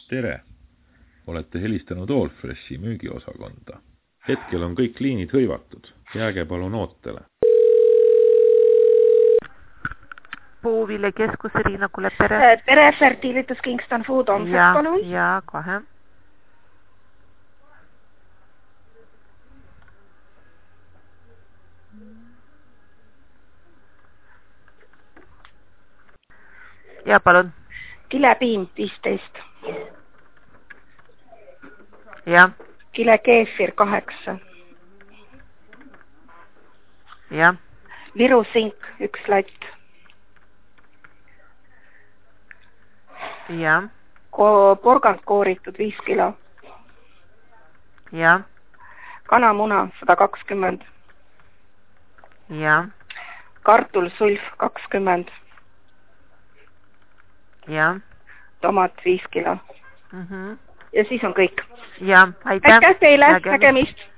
Tere! Olete helistanud Allfreshi müügiosakonda. Hetkel on kõik liinid hõivatud. Jääge palun ootele. Puuville keskus Riina Kulepere. Tere, Fertilitus Kingston Food on palun. Ja, kohe. Ja, palun. Kilepiim 15. Ja. Kile keefir 8. Ja. Viru sink 1 latt. Ja. Porgand kooritud 5 kilo. Ja. Kanamuna 120. Ja. Kartul sulf 20. Ja. Tomat 5 kilo. Ja siis on kõik. Ja, aitäh. Aitäh teile, nägemist.